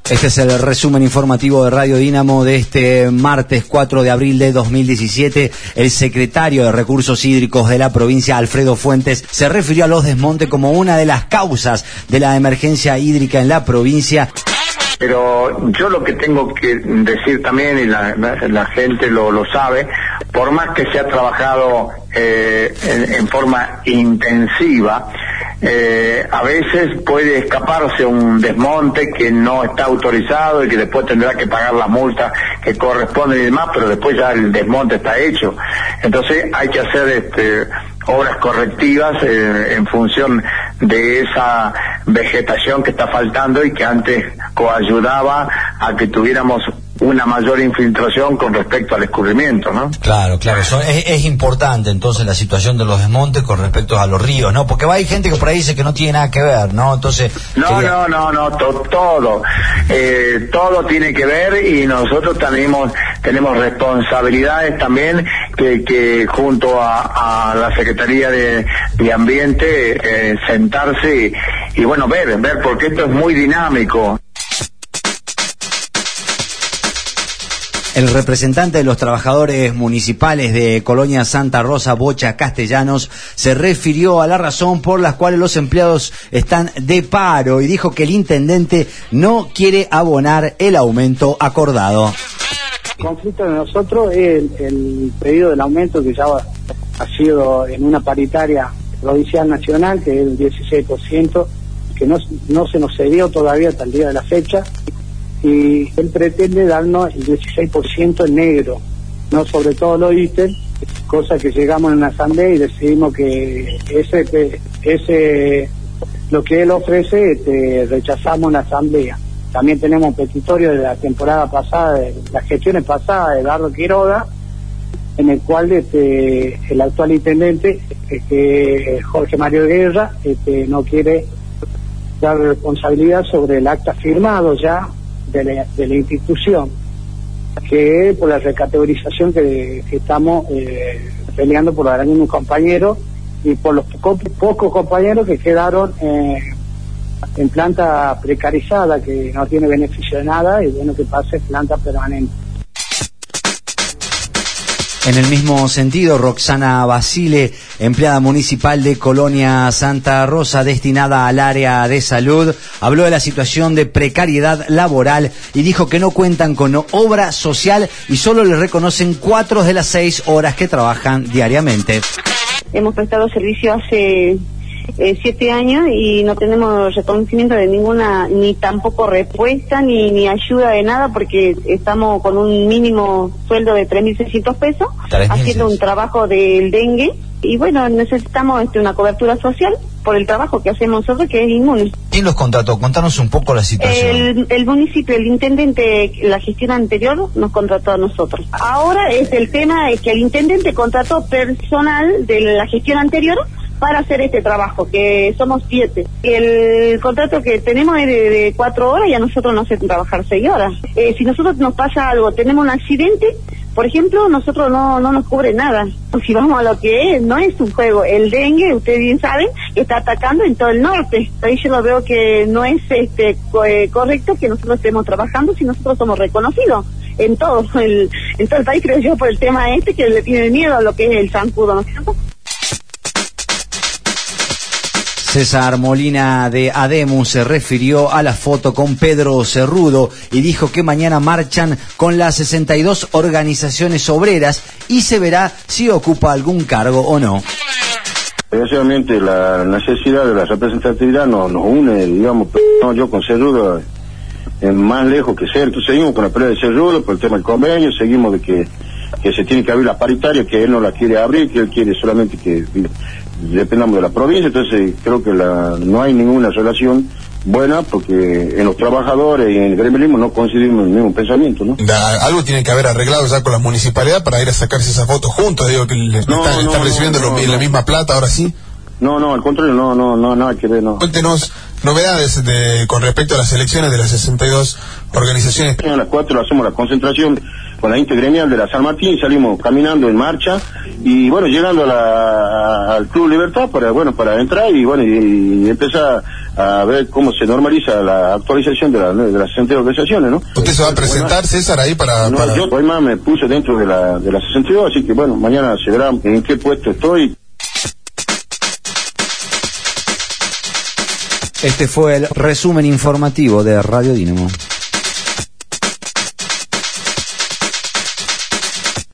Este es el resumen informativo de Radio Dínamo de este martes 4 de abril de 2017. El secretario de Recursos Hídricos de la provincia, Alfredo Fuentes, se refirió a los desmontes como una de las causas de la emergencia hídrica en la provincia. Pero yo lo que tengo que decir también, y la gente lo sabe, por más que se ha trabajado en forma intensiva, a veces puede escaparse un desmonte que no está autorizado y que después tendrá que pagar las multas que corresponden y demás, pero después ya el desmonte está hecho. Entonces hay que hacer obras correctivas en función de esa vegetación que está faltando y que antes coayudaba a que tuviéramos una mayor infiltración con respecto al escurrimiento, ¿no? Claro, eso es importante entonces la situación de los desmontes con respecto a los ríos, ¿no? Porque hay gente que por ahí dice que no tiene nada que ver, ¿no? Entonces... todo tiene que ver, y nosotros tenemos responsabilidades también que junto a la Secretaría de Ambiente sentarse y bueno, ver, porque esto es muy dinámico. El representante de los trabajadores municipales de Colonia Santa Rosa, Bocha, Castellanos, se refirió a la razón por la cual los empleados están de paro y dijo que el intendente no quiere abonar el aumento acordado. El conflicto de nosotros es el pedido del aumento que ya ha sido en una paritaria provincial nacional, que es el 16%, que no se nos cedió todavía hasta el día de la fecha. Y él pretende darnos el 16% en negro, no sobre todo los ítems, cosa que llegamos en la asamblea y decidimos que ese lo que él ofrece rechazamos en la asamblea. También tenemos un petitorio de la temporada pasada, de las gestiones pasadas de Eduardo Quiroga, en el cual el actual intendente, Jorge Mario Guerra, no quiere dar responsabilidad sobre el acta firmado ya de la institución, que por la recategorización que estamos peleando por algunos compañeros y por los pocos compañeros que quedaron en planta precarizada, que no tiene beneficio de nada, y bueno, que pase planta permanente. En el mismo sentido, Roxana Basile, empleada municipal de Colonia Santa Rosa destinada al área de salud, habló de la situación de precariedad laboral y dijo que no cuentan con obra social y solo les reconocen 4 de las 6 horas que trabajan diariamente. Hemos prestado servicio hace 7 años y no tenemos reconocimiento de ninguna, ni tampoco respuesta, ni ayuda de nada, porque estamos con un mínimo sueldo de 3.600 pesos, haciendo un trabajo del dengue, y bueno, necesitamos una cobertura social por el trabajo que hacemos nosotros, que es inmune. ¿Quién los contrató? Contanos un poco la situación. El municipio, el intendente, la gestión anterior nos contrató a nosotros. Ahora el tema es que el intendente contrató personal de la gestión anterior para hacer este trabajo, que somos 7. El contrato que tenemos es de 4 horas y a nosotros nos hacen trabajar 6 horas. Si nosotros nos pasa algo, tenemos un accidente, por ejemplo, nosotros no nos cubre nada. Si vamos a lo que es, no es un juego. El dengue, ustedes bien saben, está atacando en todo el norte. Ahí yo lo veo que no es correcto que nosotros estemos trabajando si nosotros somos reconocidos en todo el país, creo yo, por el tema que le tiene miedo a lo que es el zancudo, ¿no es cierto? César Molina de Ademu se refirió a la foto con Pedro Cerrudo y dijo que mañana marchan con las 62 organizaciones obreras y se verá si ocupa algún cargo o no. Desgraciadamente la necesidad de la representatividad nos une, digamos, no, yo con Cerrudo más lejos que cerca. Seguimos con la pelea de Cerrudo por el tema del convenio, seguimos de que se tiene que abrir la paritaria, que él no la quiere abrir, que él quiere solamente que dependamos de la provincia. Entonces creo que no hay ninguna relación buena, porque en los trabajadores y en el gremialismo no coincidimos en el mismo pensamiento, ¿no? Algo tiene que haber arreglado ya con la municipalidad para ir a sacarse esa foto juntos, digo, que están recibiendo la misma plata ahora sí. No, al contrario, no, nada que ver, no. Cuéntenos novedades con respecto a las elecciones de las 62 organizaciones. A las 4 hacemos la concentración con la intergremial de la San Martín, salimos caminando en marcha y bueno, llegando al Club Libertad para entrar y empezar a ver cómo se normaliza la actualización de las 62 organizaciones, ¿no? ¿Usted se va a presentar, César, ahí para...? No, yo hoy más me puse dentro de las 62, así que bueno, mañana se verá en qué puesto estoy. Este fue el resumen informativo de Radio Dínamo.